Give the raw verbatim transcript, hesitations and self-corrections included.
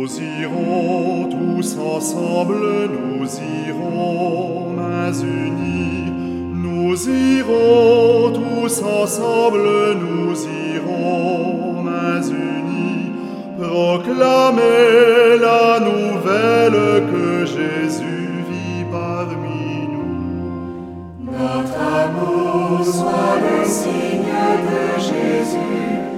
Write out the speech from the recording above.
Nous irons tous ensemble, nous irons mains unies. Nous irons tous ensemble, nous irons mains unies, proclamer la nouvelle que Jésus vit parmi nous. Notre amour soit le signe de Jésus.